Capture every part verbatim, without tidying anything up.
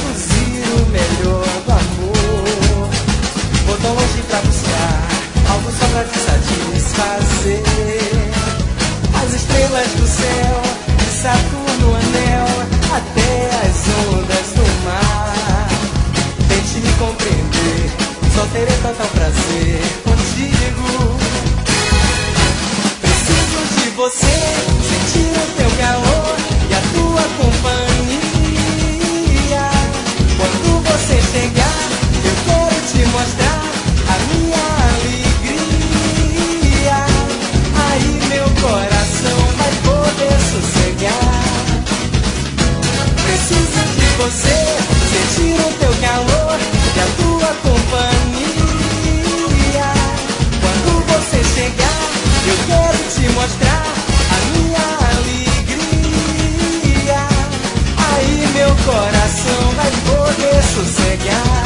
traduzir o melhor do amor. Vou tão longe pra buscar algo só pra te satisfazer. As estrelas do céu, de Saturno, anel, até as ondas do mar. Tente me compreender, só terei total prazer contigo. Preciso de você, sentir o teu calor e a tua companhia. Quando você chegar, eu quero te mostrar a minha alegria. Aí meu coração vai poder sossegar. Preciso de você, sentir o teu calor e a tua companhia. Quando você chegar, eu quero te mostrar a minha alegria. Aí meu coração vai poder sossegar.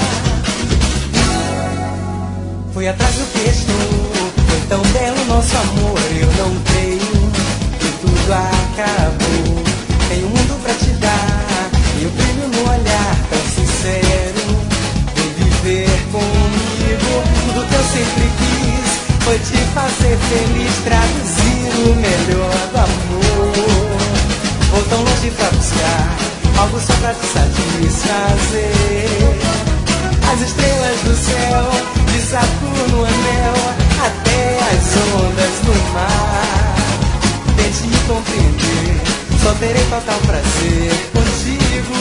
Foi atrás do que estou, foi tão belo nosso amor. Eu não creio que tudo acabou. Tenho um mundo pra te dar e o brilho no olhar tão sincero. Vem viver comigo, tudo que eu sempre quis foi te fazer feliz, traduzir o melhor do amor. Vou tão longe pra buscar algo só pra te satisfazer. As estrelas do céu, de Saturno, anel, até as ondas do mar. Tente me compreender, só terei total prazer contigo.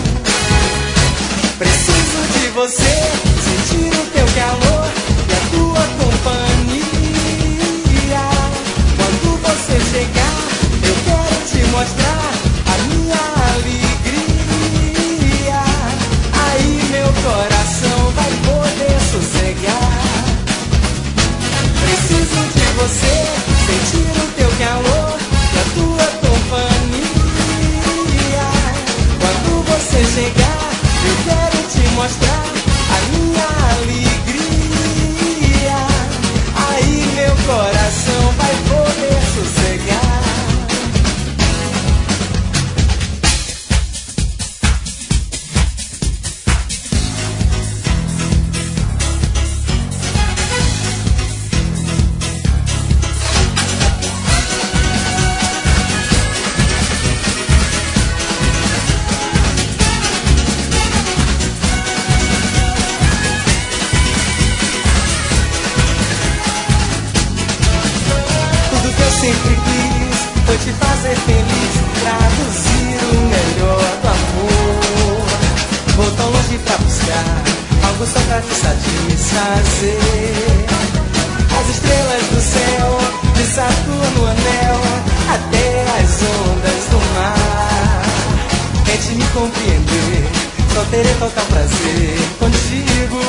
Preciso de você, sentir o teu calor e a tua companhia. Quando você chegar, eu quero te mostrar a minha alegria. Aí meu coração vai poder sossegar. Preciso de você, sentir o teu calor e a tua companhia. Quando você chegar, eu quero te mostrar a minha alegria. Aí meu coração vai poder sossegar. Sempre quis foi te fazer feliz, traduzir o melhor do amor. Vou tão longe pra buscar algo só pra te satisfazer. As estrelas do céu, de Saturno, anel, até as ondas do mar. Tente me compreender, só terei total prazer contigo.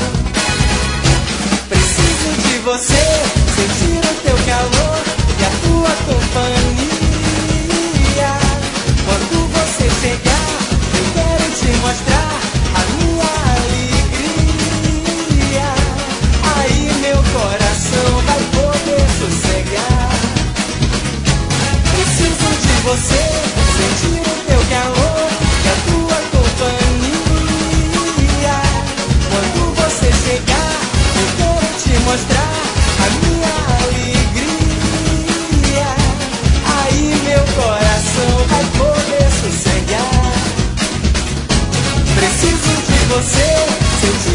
Preciso de você, sentir o teu calor e a tua companhia. Quando você chegar, eu quero te mostrar a minha alegria. Aí meu coração vai poder sossegar. Preciso de você, sentir o teu calor e a tua companhia. Quando você chegar, eu quero te mostrar a minha alegria. Aí meu coração vai poder sossegar. Preciso de você, sentir